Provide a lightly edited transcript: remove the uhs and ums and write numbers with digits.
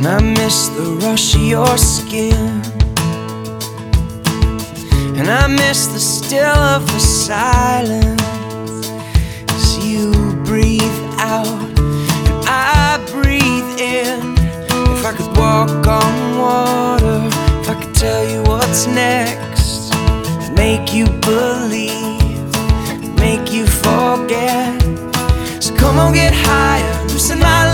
I miss the rush of your skin, and I miss the still of the silence as you breathe out and I breathe in. If I could walk on water, if I could tell you what's next, make you believe, make you forget. So come on, get higher, loosen my